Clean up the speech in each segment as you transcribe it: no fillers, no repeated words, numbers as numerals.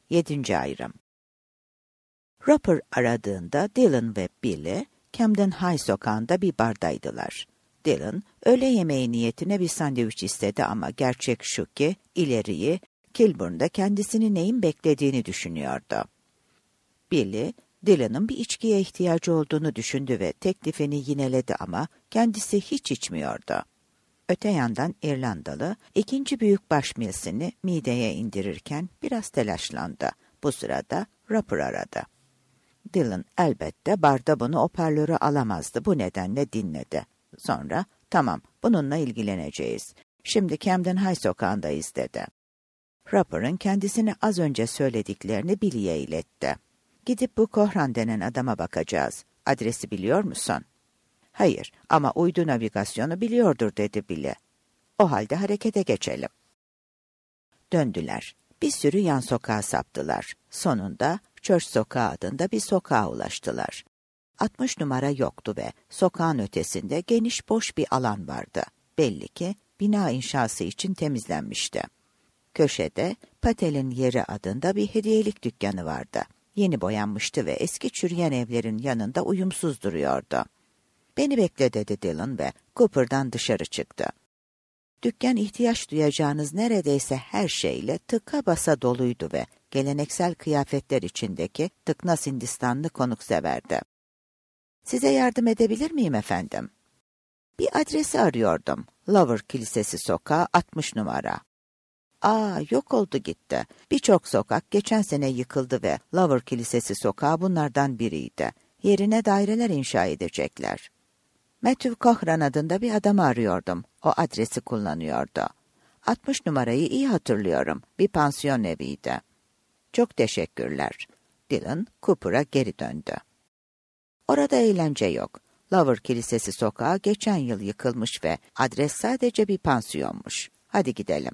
7. ayrım. Roper aradığında Dylan ve Billy, Camden High sokağında bir bardaydılar. Dylan, öğle yemeği niyetine bir sandviç istedi ama gerçek şu ki, ileriyi, Kilburn'da kendisini neyin beklediğini düşünüyordu. Billy, Dylan'ın bir içkiye ihtiyacı olduğunu düşündü ve teklifini yineledi ama kendisi hiç içmiyordu. Öte yandan İrlandalı, ikinci büyükbaş milsini mideye indirirken biraz telaşlandı. Bu sırada Roper aradı. Dylan elbette barda bunu hoparlöre alamazdı. Bu nedenle dinledi. Sonra, tamam, bununla ilgileneceğiz. Şimdi Camden High sokağındayız dedi. Roper'ın kendisine az önce söylediklerini Billy'ye iletti. Gidip bu Kohran denen adama bakacağız. Adresi biliyor musun? Hayır ama uydu navigasyonu biliyordur dedi Billy. O halde harekete geçelim. Döndüler. Bir sürü yan sokağa saptılar. Sonunda Church Sokağı adında bir sokağa ulaştılar. 60 numara yoktu ve sokağın ötesinde geniş boş bir alan vardı. Belli ki bina inşası için temizlenmişti. Köşede Patel'in Yeri adında bir hediyelik dükkanı vardı. Yeni boyanmıştı ve eski çürüyen evlerin yanında uyumsuz duruyordu. Beni bekle dedi Dylan ve Cooper'dan dışarı çıktı. Dükkan ihtiyaç duyacağınız neredeyse her şeyle tıka basa doluydu ve geleneksel kıyafetler içindeki tıknaz Hindistanlı konukseverdi. Size yardım edebilir miyim efendim? Bir adresi arıyordum. Lower Kilisesi Sokağı 60 numara. Yok oldu gitti. Birçok sokak geçen sene yıkıldı ve Lower Kilisesi Sokağı bunlardan biriydi. Yerine daireler inşa edecekler. Matthew Kohran adında bir adamı arıyordum. O adresi kullanıyordu. 60 numarayı iyi hatırlıyorum. Bir pansiyon eviydi. Çok teşekkürler. Dylan, Cooper'a geri döndü. Orada eğlence yok. Lower Kilisesi Sokağı geçen yıl yıkılmış ve adres sadece bir pansiyonmuş. Hadi gidelim.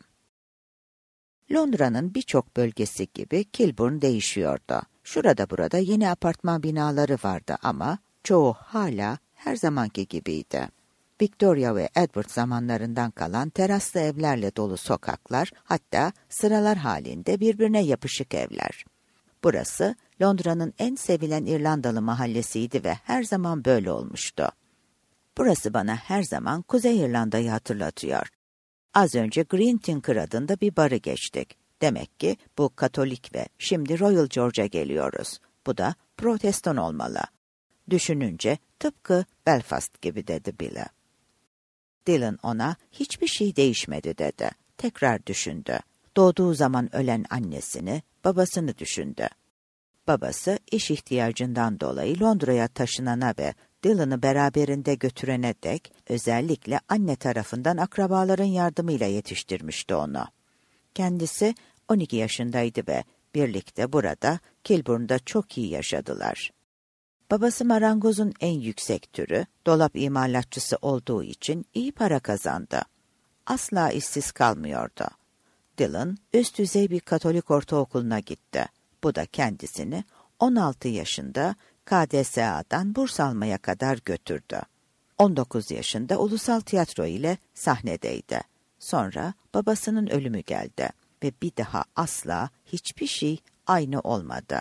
Londra'nın birçok bölgesi gibi Kilburn değişiyordu. Şurada burada yeni apartman binaları vardı ama çoğu hala her zamanki gibiydi. Victoria ve Edward zamanlarından kalan teraslı evlerle dolu sokaklar, hatta sıralar halinde birbirine yapışık evler. Burası Londra'nın en sevilen İrlandalı mahallesiydi ve her zaman böyle olmuştu. Burası bana her zaman Kuzey İrlanda'yı hatırlatıyor. Az önce Green Tinker adında bir barı geçtik. Demek ki bu Katolik ve şimdi Royal George'a geliyoruz. Bu da Protestan olmalı. Düşününce tıpkı Belfast gibi dedi Billy. Dylan ona hiçbir şey değişmedi dedi. Tekrar düşündü. Doğduğu zaman ölen annesini, babasını düşündü. Babası iş ihtiyacından dolayı Londra'ya taşınana ve Dylan'ı beraberinde götürene dek özellikle anne tarafından akrabaların yardımıyla yetiştirmişti onu. Kendisi 12 yaşındaydı ve birlikte burada Kilburn'da çok iyi yaşadılar. Babası marangozun en yüksek türü, dolap imalatçısı olduğu için iyi para kazandı. Asla işsiz kalmıyordu. Dylan üst düzey bir Katolik ortaokuluna gitti. Bu da kendisini 16 yaşında KDSA'dan burs almaya kadar götürdü. 19 yaşında ulusal tiyatro ile sahnedeydi. Sonra babasının ölümü geldi ve bir daha asla hiçbir şey aynı olmadı.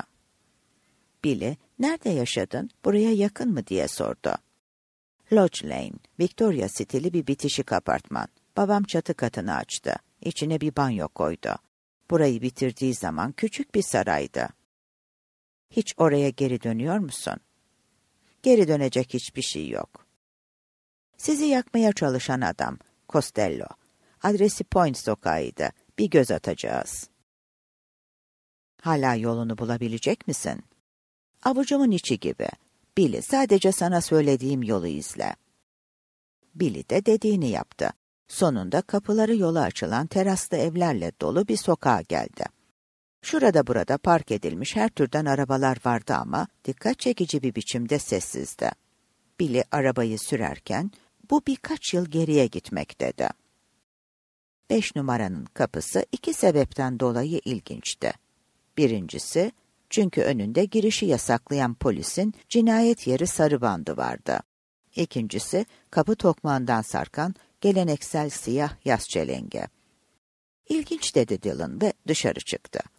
Billy, nerede yaşadın, buraya yakın mı diye sordu. Lodge Lane, Victoria stili bir bitişik apartman. Babam çatı katını açtı. İçine bir banyo koydu. Burayı bitirdiği zaman küçük bir saraydı. Hiç oraya geri dönüyor musun? Geri dönecek hiçbir şey yok. Sizi yakmaya çalışan adam, Costello. Adresi Point sokağıydı. Bir göz atacağız. Hala yolunu bulabilecek misin? Avucumun içi gibi. Billy, sadece sana söylediğim yolu izle. Billy de dediğini yaptı. Sonunda kapıları yola açılan teraslı evlerle dolu bir sokağa geldi. Şurada burada park edilmiş her türden arabalar vardı ama dikkat çekici bir biçimde sessizdi. Billy arabayı sürerken bu birkaç yıl geriye gitmek dedi. 5 numaranın kapısı 2 sebepten dolayı ilginçti. Birincisi, çünkü önünde girişi yasaklayan polisin cinayet yeri sarı bandı vardı. İkincisi, kapı tokmağından sarkan geleneksel siyah yas çelenge. İlginç dedi Dylan ve dışarı çıktı.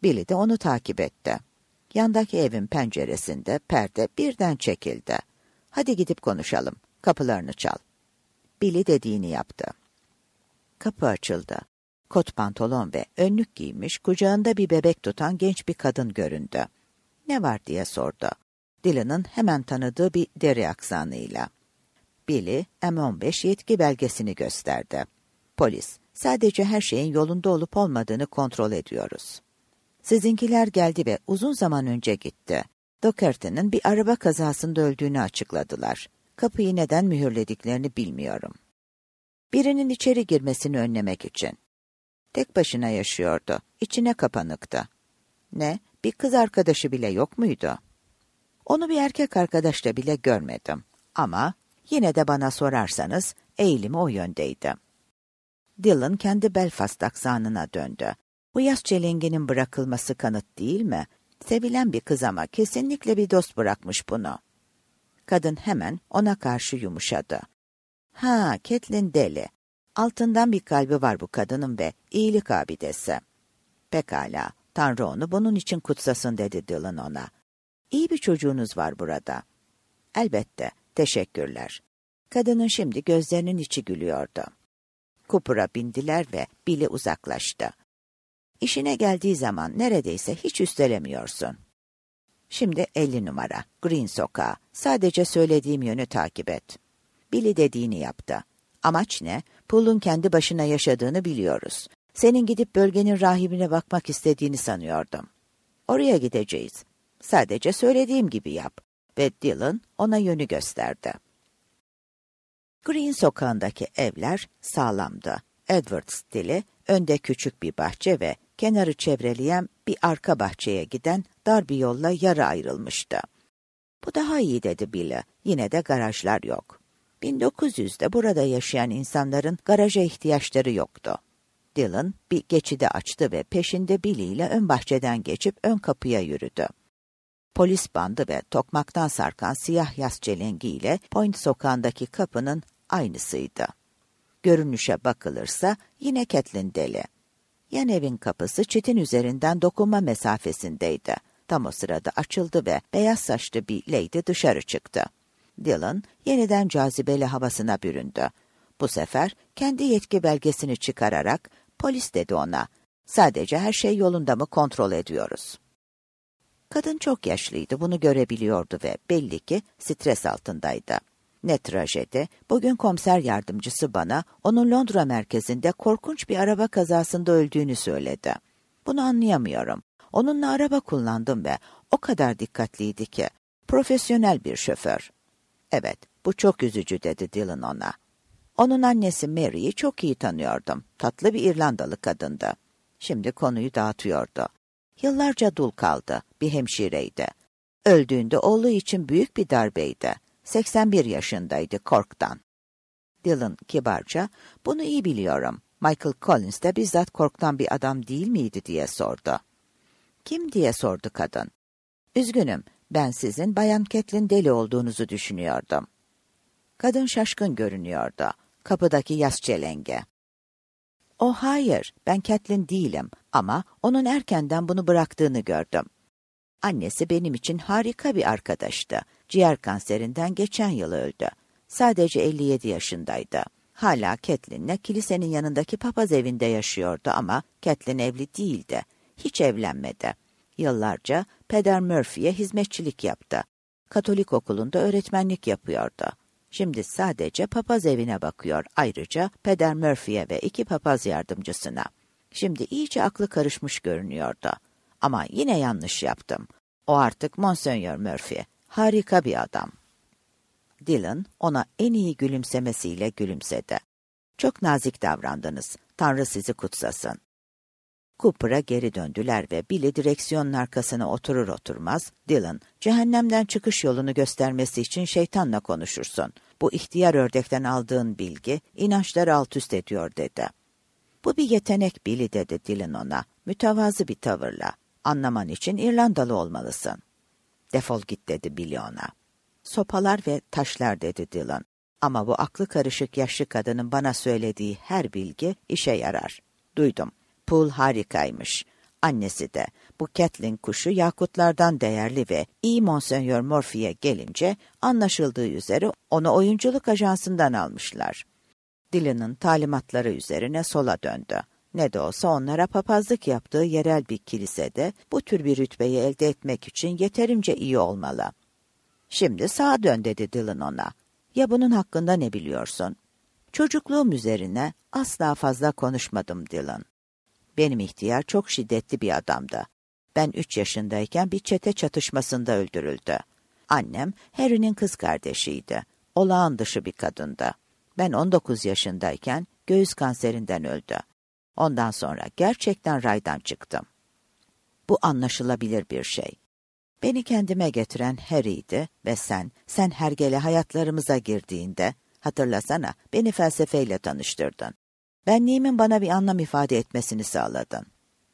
Billy de onu takip etti. Yandaki evin penceresinde perde birden çekildi. Hadi gidip konuşalım. Kapılarını çal. Billy dediğini yaptı. Kapı açıldı. Kot pantolon ve önlük giymiş, kucağında bir bebek tutan genç bir kadın göründü. Ne var diye sordu. Dylan'ın hemen tanıdığı bir deri aksanıyla. Billy, M15 yetki belgesini gösterdi. Polis, sadece her şeyin yolunda olup olmadığını kontrol ediyoruz. Sizinkiler geldi ve uzun zaman önce gitti. Doherty'nin bir araba kazasında öldüğünü açıkladılar. Kapıyı neden mühürlediklerini bilmiyorum. Birinin içeri girmesini önlemek için. Tek başına yaşıyordu. İçine kapanıktı. Ne? Bir kız arkadaşı bile yok muydu? Onu bir erkek arkadaşla bile görmedim. Ama yine de bana sorarsanız eğilimi o yöndeydi. Dylan kendi Belfast aksanına döndü. Bu yaz çelenginin bırakılması kanıt değil mi? Sevilen bir kız ama kesinlikle bir dost bırakmış bunu. Kadın hemen ona karşı yumuşadı. Ha, Catelyn deli. Altından bir kalbi var bu kadının ve iyilik abidesi. Pekala, Tanrı onu bunun için kutsasın dedi Dylan ona. İyi bir çocuğunuz var burada. Elbette, teşekkürler. Kadının şimdi gözlerinin içi gülüyordu. Cooper'a bindiler ve Billy uzaklaştı. İşine geldiği zaman neredeyse hiç üstelemiyorsun. Şimdi 50 numara, Green Sokağı. Sadece söylediğim yönü takip et. Billy dediğini yaptı. Amaç ne? Pool'un kendi başına yaşadığını biliyoruz. Senin gidip bölgenin rahibine bakmak istediğini sanıyordum. Oraya gideceğiz. Sadece söylediğim gibi yap. Ve Dylan ona yönü gösterdi. Green Sokağı'ndaki evler sağlamdı. Edward stili, önde küçük bir bahçe ve kenarı çevreleyen bir arka bahçeye giden dar bir yolla yarı ayrılmıştı. Bu daha iyi dedi Billy. Yine de garajlar yok. 1900'de burada yaşayan insanların garaja ihtiyaçları yoktu. Dylan bir geçidi açtı ve peşinde Billy ile ön bahçeden geçip ön kapıya yürüdü. Polis bandı ve tokmaktan sarkan siyah yas çelengiyle Point Sokağı'ndaki kapının aynısıydı. Görünüşe bakılırsa yine Catelyn deli. Yan evin kapısı çitin üzerinden dokunma mesafesindeydi. Tam o sırada açıldı ve beyaz saçlı bir lady dışarı çıktı. Dylan yeniden cazibeli havasına büründü. Bu sefer kendi yetki belgesini çıkararak polis dedi ona. Sadece her şey yolunda mı kontrol ediyoruz. Kadın çok yaşlıydı, bunu görebiliyordu ve belli ki stres altındaydı. Ne trajedi, bugün komiser yardımcısı bana onun Londra merkezinde korkunç bir araba kazasında öldüğünü söyledi. Bunu anlayamıyorum. Onunla araba kullandım ve o kadar dikkatliydi ki. Profesyonel bir şoför. Evet, bu çok üzücü dedi Dylan ona. Onun annesi Mary'i çok iyi tanıyordum. Tatlı bir İrlandalı kadındı. Şimdi konuyu dağıtıyordu. Yıllarca dul kaldı, bir hemşireydi. Öldüğünde oğlu için büyük bir darbeydi. 81 yaşındaydı Cork'tan. Dylan kibarca, bunu iyi biliyorum. Michael Collins de bizzat Cork'tan bir adam değil miydi diye sordu. Kim diye sordu kadın. Üzgünüm, ben sizin Bayan Catelyn deli olduğunuzu düşünüyordum. Kadın şaşkın görünüyordu. Kapıdaki yas çelenge. O hayır, ben Catelyn değilim ama onun erkenden bunu bıraktığını gördüm. Annesi benim için harika bir arkadaştı. Ciğer kanserinden geçen yıl öldü. Sadece 57 yaşındaydı. Hala Catelyn'le kilisenin yanındaki papaz evinde yaşıyordu ama Catelyn evli değildi. Hiç evlenmedi. Yıllarca Peder Murphy'ye hizmetçilik yaptı. Katolik okulunda öğretmenlik yapıyordu. Şimdi sadece papaz evine bakıyor. Ayrıca Peder Murphy'ye ve 2 papaz yardımcısına. Şimdi iyice aklı karışmış görünüyordu. Ama yine yanlış yaptım. O artık Monseigneur Murphy. Harika bir adam. Dylan ona en iyi gülümsemesiyle gülümsedi. Çok nazik davrandınız. Tanrı sizi kutsasın. Cooper'a geri döndüler ve Billy direksiyonun arkasına oturur oturmaz, Dylan, cehennemden çıkış yolunu göstermesi için şeytanla konuşursun. Bu ihtiyar ördekten aldığın bilgi, inançları alt üst ediyor dedi. Bu bir yetenek Billy dedi Dylan ona, mütevazı bir tavırla. Anlaman için İrlandalı olmalısın. Defol git dedi Billy ona. Sopalar ve taşlar dedi Dylan. Ama bu aklı karışık yaşlı kadının bana söylediği her bilgi işe yarar. Duydum. Pool harikaymış. Annesi de. Bu Kathleen kuşu yakutlardan değerli ve iyi Monsieur Murphy'ye gelince anlaşıldığı üzere onu oyunculuk ajansından almışlar. Dylan'ın talimatları üzerine sola döndü. Ne de olsa onlara papazlık yaptığı yerel bir kilisede bu tür bir rütbeyi elde etmek için yeterince iyi olmalı. Şimdi sağa dön dedi Dylan ona. Ya bunun hakkında ne biliyorsun? Çocukluğum üzerine asla fazla konuşmadım Dylan. Benim ihtiyar çok şiddetli bir adamdı. Ben 3 yaşındayken bir çete çatışmasında öldürüldü. Annem Harry'nin kız kardeşiydi. Olağan dışı bir kadındı. Ben 19 yaşındayken göğüs kanserinden öldü. Ondan sonra gerçekten raydan çıktım. Bu anlaşılabilir bir şey. Beni kendime getiren Harry'ydi ve sen hergele hayatlarımıza girdiğinde, hatırlasana beni felsefeyle tanıştırdın. Benliğimin bana bir anlam ifade etmesini sağladın.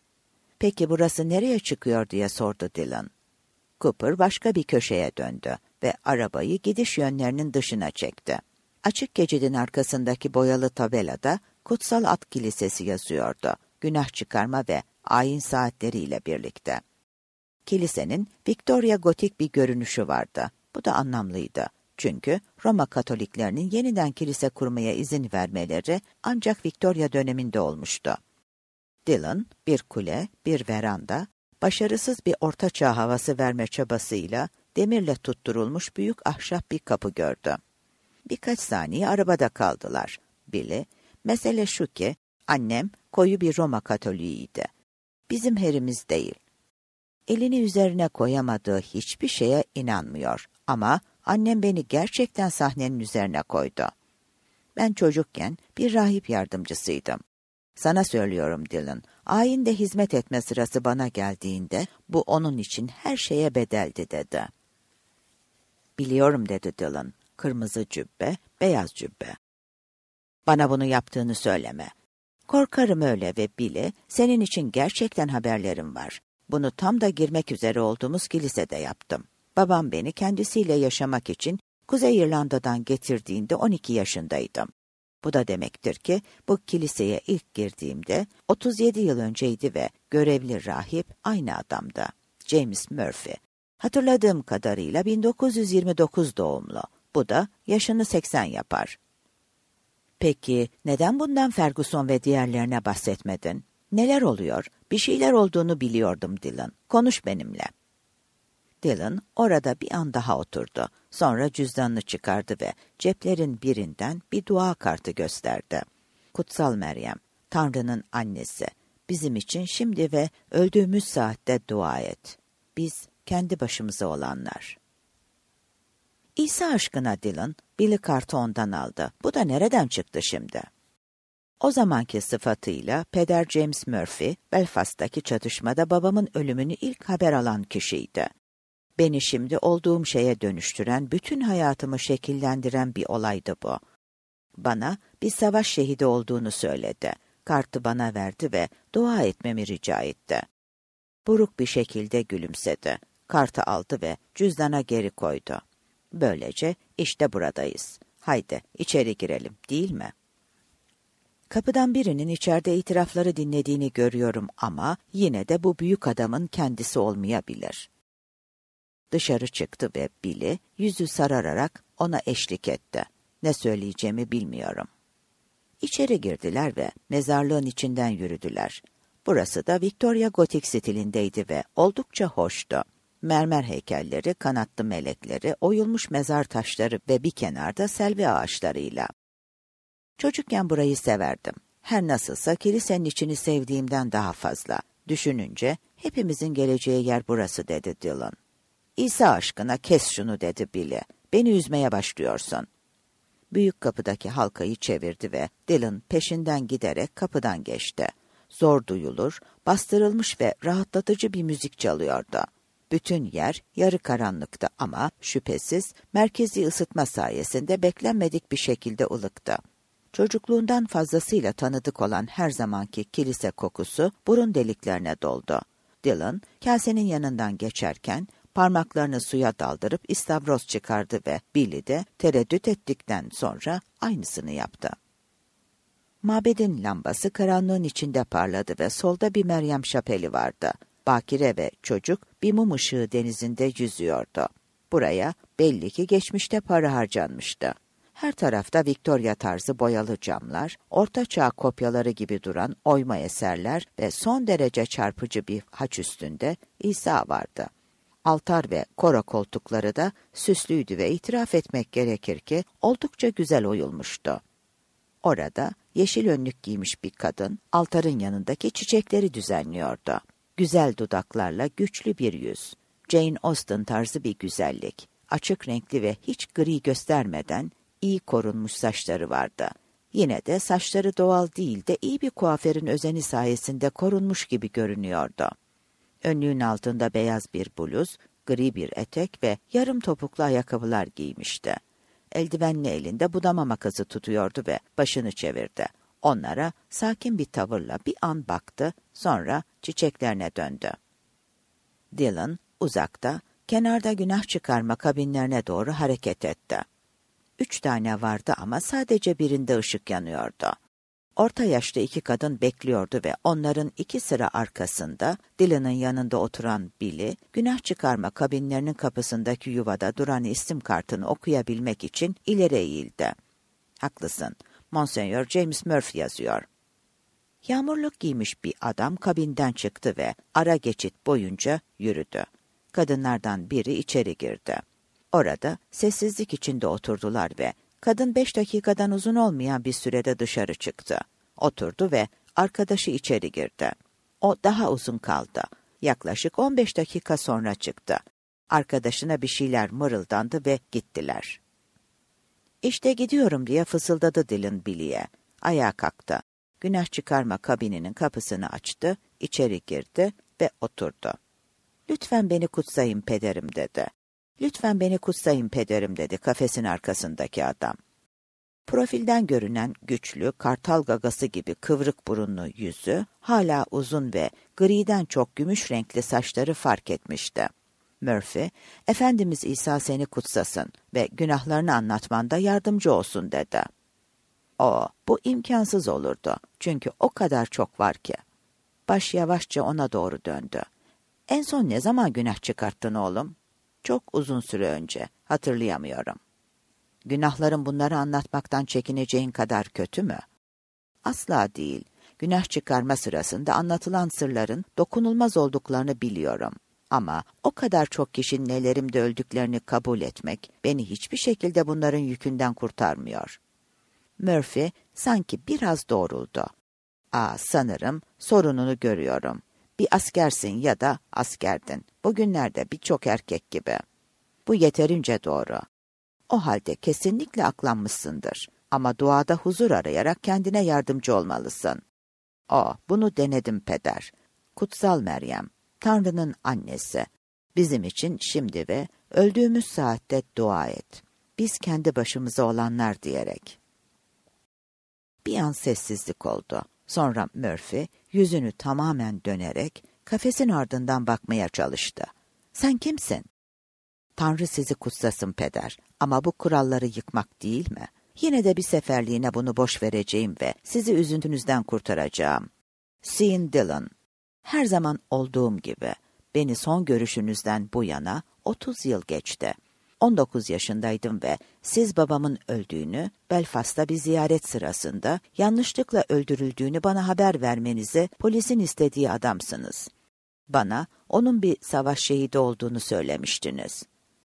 Peki burası nereye çıkıyor diye sordu Dylan. Cooper başka bir köşeye döndü ve arabayı gidiş yönlerinin dışına çekti. Açık geçidin arkasındaki boyalı tabelada Kutsal At Kilisesi yazıyordu. Günah çıkarma ve ayin saatleriyle birlikte. Kilisenin Victoria gotik bir görünüşü vardı. Bu da anlamlıydı. Çünkü Roma Katoliklerinin yeniden kilise kurmaya izin vermeleri ancak Victoria döneminde olmuştu. Dylan, bir kule, bir veranda, başarısız bir ortaçağ havası verme çabasıyla demirle tutturulmuş büyük ahşap bir kapı gördü. Birkaç saniye arabada kaldılar. Billy, mesele şu ki, annem koyu bir Roma Katoliğiydi. Bizim Harry'miz değil. Elini üzerine koyamadığı hiçbir şeye inanmıyor. Ama annem beni gerçekten sahnenin üzerine koydu. Ben çocukken bir rahip yardımcısıydım. Sana söylüyorum Dylan, ayinde hizmet etme sırası bana geldiğinde bu onun için her şeye bedeldi dedi. Biliyorum dedi Dylan, kırmızı cübbe, beyaz cübbe. Bana bunu yaptığını söyleme. Korkarım öyle ve Billy, senin için gerçekten haberlerim var. Bunu tam da girmek üzere olduğumuz kilisede yaptım. Babam beni kendisiyle yaşamak için Kuzey İrlanda'dan getirdiğinde 12 yaşındaydım. Bu da demektir ki bu kiliseye ilk girdiğimde 37 yıl önceydi ve görevli rahip aynı adamdı. James Murphy. Hatırladığım kadarıyla 1929 doğumlu. Bu da yaşını 80 yapar. Peki neden bundan Ferguson ve diğerlerine bahsetmedin? Neler oluyor? Bir şeyler olduğunu biliyordum Dylan. Konuş benimle. Dylan orada bir an daha oturdu. Sonra cüzdanını çıkardı ve ceplerin birinden bir dua kartı gösterdi. Kutsal Meryem, Tanrı'nın annesi, bizim için şimdi ve öldüğümüz saatte dua et. Biz kendi başımıza olanlar. İsa aşkına Dylan, Billy kartı ondan aldı. Bu da nereden çıktı şimdi? O zamanki sıfatıyla Peder James Murphy, Belfast'taki çatışmada babamın ölümünü ilk haber alan kişiydi. Beni şimdi olduğum şeye dönüştüren, bütün hayatımı şekillendiren bir olaydı bu. Bana bir savaş şehidi olduğunu söyledi. Kartı bana verdi ve dua etmemi rica etti. Buruk bir şekilde gülümsedi. Kartı aldı ve cüzdana geri koydu. Böylece işte buradayız. Haydi içeri girelim, değil mi? Kapıdan birinin içeride itirafları dinlediğini görüyorum ama yine de bu büyük adamın kendisi olmayabilir. Dışarı çıktı ve Billy yüzü sarararak ona eşlik etti. Ne söyleyeceğimi bilmiyorum. İçeri girdiler ve mezarlığın içinden yürüdüler. Burası da Victoria gotik stilindeydi ve oldukça hoştu. Mermer heykelleri, kanatlı melekleri, oyulmuş mezar taşları ve bir kenarda selvi ağaçlarıyla. Çocukken burayı severdim. Her nasılsa kilisenin içini sevdiğimden daha fazla. Düşününce hepimizin geleceği yer burası dedi Dylan. İsa aşkına kes şunu dedi Billy. Beni üzmeye başlıyorsun. Büyük kapıdaki halkayı çevirdi ve Dylan peşinden giderek kapıdan geçti. Zor duyulur, bastırılmış ve rahatlatıcı bir müzik çalıyordu. Bütün yer yarı karanlıktı ama şüphesiz merkezi ısıtma sayesinde beklenmedik bir şekilde ılıktı. Çocukluğundan fazlasıyla tanıdık olan her zamanki kilise kokusu burun deliklerine doldu. Dylan, kasenin yanından geçerken parmaklarını suya daldırıp istavroz çıkardı ve Billy de tereddüt ettikten sonra aynısını yaptı. Mabedin lambası karanlığın içinde parladı ve solda bir Meryem şapeli vardı. Bakire ve çocuk bir mum ışığı denizinde yüzüyordu. Buraya belli ki geçmişte para harcanmıştı. Her tarafta Victoria tarzı boyalı camlar, Orta Çağ kopyaları gibi duran oyma eserler ve son derece çarpıcı bir haç üstünde İsa vardı. Altar ve koro koltukları da süslüydü ve itiraf etmek gerekir ki oldukça güzel oyulmuştu. Orada yeşil önlük giymiş bir kadın altarın yanındaki çiçekleri düzenliyordu. Güzel dudaklarla güçlü bir yüz, Jane Austen tarzı bir güzellik, açık renkli ve hiç gri göstermeden iyi korunmuş saçları vardı. Yine de saçları doğal değil de iyi bir kuaförün özeni sayesinde korunmuş gibi görünüyordu. Önlüğün altında beyaz bir bluz, gri bir etek ve yarım topuklu ayakkabılar giymişti. Eldivenli elinde budama makası tutuyordu ve başını çevirdi. Onlara sakin bir tavırla bir an baktı, sonra çiçeklerine döndü. Dylan uzakta, kenarda günah çıkarma kabinlerine doğru hareket etti. 3 tane vardı ama sadece birinde ışık yanıyordu. Orta yaşlı 2 kadın bekliyordu ve onların 2 sıra arkasında Dylan'ın yanında oturan Billy, günah çıkarma kabinlerinin kapısındaki yuvada duran isim kartını okuyabilmek için ileri eğildi. "Haklısın, Monsieur James Murphy yazıyor." Yağmurluk giymiş bir adam kabinden çıktı ve ara geçit boyunca yürüdü. Kadınlardan biri içeri girdi. Orada sessizlik içinde oturdular ve kadın 5 dakikadan uzun olmayan bir sürede dışarı çıktı. Oturdu ve arkadaşı içeri girdi. O daha uzun kaldı. Yaklaşık 15 dakika sonra çıktı. Arkadaşına bir şeyler mırıldandı ve gittiler. "İşte gidiyorum," diye fısıldadı Dylan Billy'e. Ayağa kalktı. Günah çıkarma kabininin kapısını açtı, içeri girdi ve oturdu. "Lütfen beni kutsayın pederim," dedi. "Lütfen beni kutsayın pederim," dedi kafesin arkasındaki adam. Profilden görünen güçlü, kartal gagası gibi kıvrık burunlu yüzü, hala uzun ve griden çok gümüş renkli saçları fark etmişti. Murphy, "Efendimiz İsa seni kutsasın ve günahlarını anlatmanda yardımcı olsun," dedi. Bu imkansız olurdu. Çünkü o kadar çok var ki. Baş yavaşça ona doğru döndü. "En son ne zaman günah çıkarttın oğlum?" "Çok uzun süre önce. Hatırlayamıyorum." "Günahların bunları anlatmaktan çekineceğin kadar kötü mü?" "Asla değil. Günah çıkarma sırasında anlatılan sırların dokunulmaz olduklarını biliyorum. Ama o kadar çok kişinin ellerimde öldüklerini kabul etmek beni hiçbir şekilde bunların yükünden kurtarmıyor." Murphy sanki biraz doğruldu. Sanırım sorununu görüyorum. Bir askersin ya da askerdin. Bugünlerde birçok erkek gibi. Bu yeterince doğru. O halde kesinlikle aklanmışsındır. Ama duada huzur arayarak kendine yardımcı olmalısın." "Bunu denedim peder. Kutsal Meryem, Tanrı'nın annesi. Bizim için şimdi ve öldüğümüz saatte dua et. Biz kendi başımıza olanlar," diyerek. Bir an sessizlik oldu. Sonra Murphy yüzünü tamamen dönerek kafesin ardından bakmaya çalıştı. "Sen kimsin?" "Tanrı sizi kutsasın peder. Ama bu kuralları yıkmak değil mi? Yine de bir seferliğine bunu boş vereceğim ve sizi üzüntünüzden kurtaracağım. Sean Dylan. Her zaman olduğum gibi. Beni son görüşünüzden bu yana 30 yıl geçti. 19 yaşındaydım ve siz babamın öldüğünü, Belfast'ta bir ziyaret sırasında yanlışlıkla öldürüldüğünü bana haber vermenizi polisin istediği adamsınız. Bana onun bir savaş şehidi olduğunu söylemiştiniz."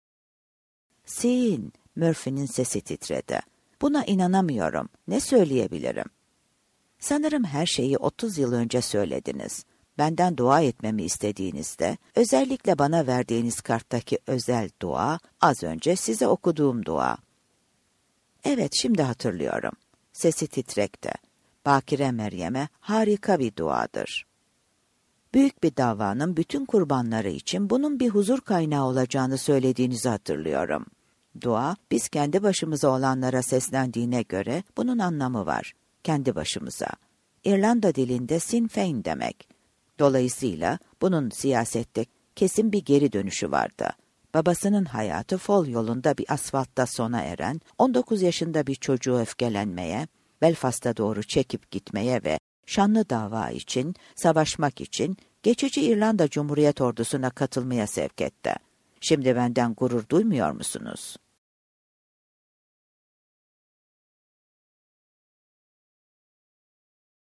"Sean," Murphy'nin sesi titredi. "Buna inanamıyorum. Ne söyleyebilirim?" "Sanırım her şeyi 30 yıl önce söylediniz. Benden dua etmemi istediğinizde, özellikle bana verdiğiniz karttaki özel dua, az önce size okuduğum dua." "Evet, şimdi hatırlıyorum." Sesi titrekti. "Bakire Meryem'e harika bir duadır. Büyük bir davanın bütün kurbanları için bunun bir huzur kaynağı olacağını söylediğinizi hatırlıyorum. Dua, biz kendi başımıza olanlara seslendiğine göre bunun anlamı var. Kendi başımıza. İrlanda dilinde Sinn Fein demek. Dolayısıyla bunun siyasette kesin bir geri dönüşü vardı. Babasının hayatı fol yolunda bir asfaltta sona eren, 19 yaşında bir çocuğu öfkelenmeye, Belfast'a doğru çekip gitmeye ve şanlı dava için, savaşmak için geçici İrlanda Cumhuriyet ordusuna katılmaya sevk etti. Şimdi benden gurur duymuyor musunuz?